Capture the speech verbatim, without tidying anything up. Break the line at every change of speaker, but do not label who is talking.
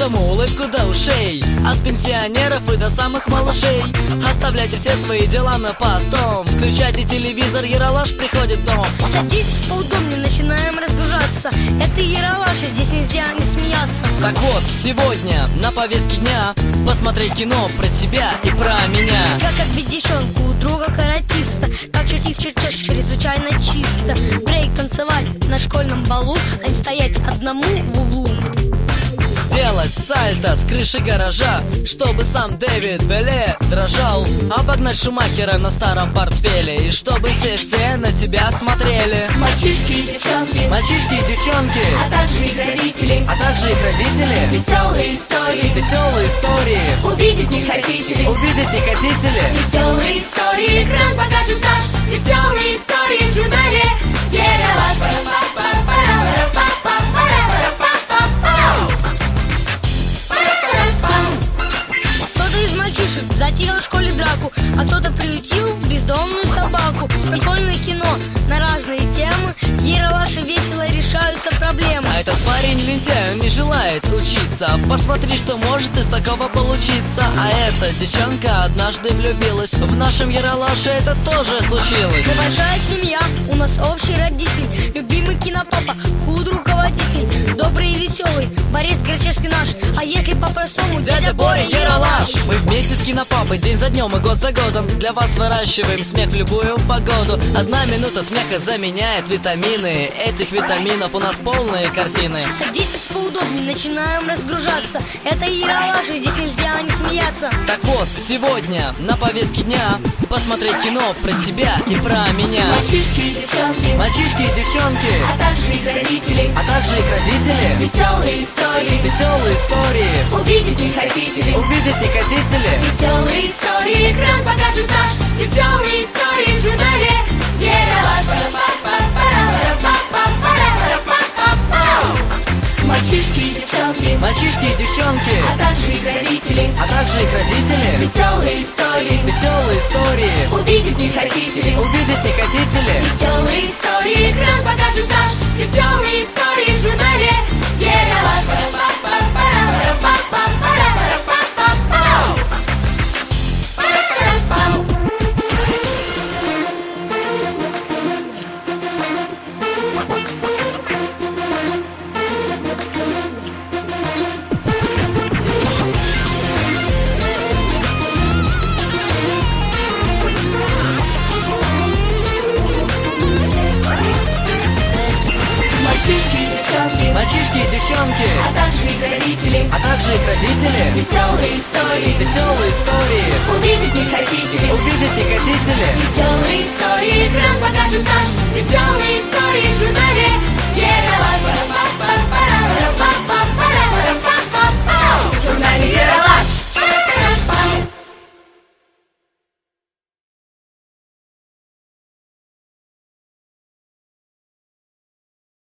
каждому улыбку до ушей, от пенсионеров и до самых малышей. Оставляйте все свои дела на потом, включайте телевизор, Ералаш приходит в дом.
Садитесь поудобнее, начинаем разгружаться. Это Ералаш, и здесь нельзя не смеяться.
Так вот, сегодня на повестке дня посмотреть кино про тебя и про меня.
Как отбить девчонку у друга каратиста, как чертить чертеж чрезвычайно чисто. Брейк танцевать на школьном балу, а не стоять одному в углу.
Сделать сальто с крыши гаража, чтобы сам Дэвид Белле дрожал. Обогнать Шумахера на старом портфеле, и чтобы все-все на тебя смотрели.
Мальчишки и девчонки,
Мальчишки и девчонки,
а также их родители,
а также их родители.
веселые истории,
Веселые истории,
увидеть не хотите ли?
увидеть не хотите ли?
Веселые истории, экран покажет наш. Веселые истории в журнале Ералаш.
Кто-то из мальчишек затеял в школе драку, а кто-то приютил бездомную собаку. Прикольное кино на разные темы, Ералаши весело решаются проблемы.
А этот парень лентяй, он не желает учиться. Посмотри, что может из такого получиться. А эта девчонка однажды влюбилась. В нашем Ералаше это тоже случилось.
Мы большая семья, у нас общий родитель, любимый кинопапа, худ-руководитель, добрый и веселый, Борис Грачевский наш. А если по-простому,
Дядя Боря Ералаш. Мы вместе с кинопапой день за днем и год за годом для вас выращиваем смех в любую погоду. Одна минута смеха заменяет витамины. Этих витаминов у нас полные картины.
Садитесь поудобнее, начинаем разгружаться. Это Ералаш, и здесь нельзя не смеяться.
Так вот, сегодня на повестке дня посмотреть кино про тебя и про меня.
Мальчишки и девчонки,
Мальчишки и девчонки,
а также их родители,
а также их родители.
веселые истории,
Веселые истории,
увидеть не хотите ли?
увидеть не хотите ли?
Веселые истории, экран покажет наш. Веселые истории в журнале Ералаш. Мальчишки и девчонки,
Мальчишки и девчонки,
а также их родители,
а также их родители.
веселые истории,
Веселые истории,
увидеть не хотите ли?
увидеть не хотите ли?
Веселые истории, экран покажет наш. Веселые истории в журнале Ералаш. Мальчишки и девчонки,
Мальчишки и девчонки,
а также их родители,
а также их родители.
веселые истории,
Веселые истории,
увидеть не хотите ли?
увидеть не хотите ли?
Веселые истории, экран покажет наш. Веселые истории в журнале